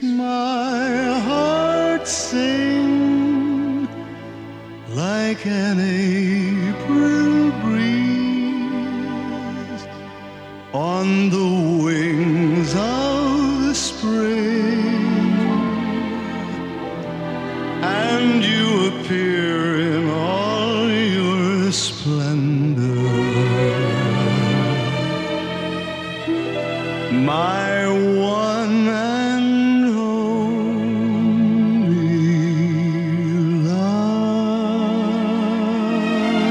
my heart sing like an April breeze on the wings of the spring, and you appear in all your splendor, my one and only love.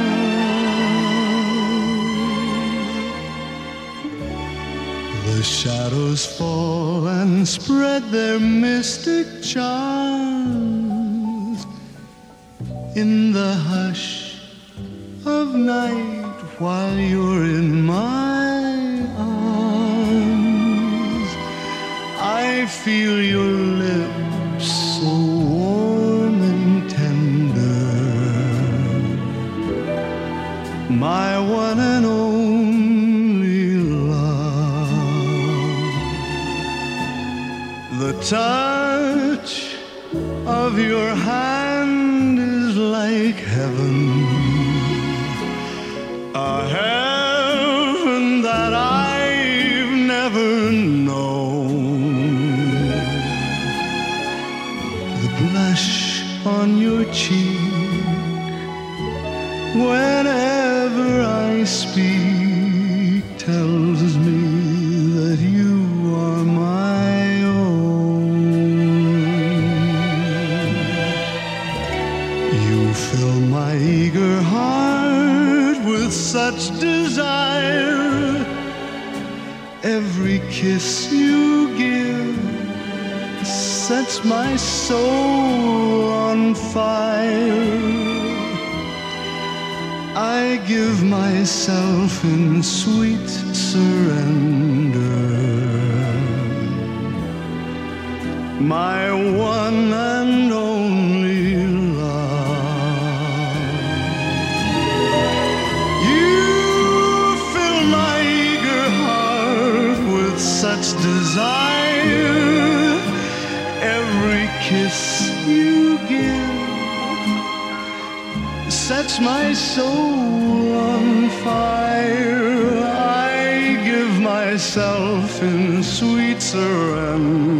The shadows fall and spread their mystic charms in the hush of night while you're in my arms. I feel your lips so warm and tender, my one and only love. The touch of your hand is like heaven, a heaven that I've never known. The blush on your cheek whenever I speak tells me that you are my own. You fill my eager heart with such desire. Every kiss you give sets my soul on fire. I give myself in sweet surrender, my one and only love. You fill my eager heart with such desire. Every kiss you give sets my soul on fire. I give myself in sweet surrender,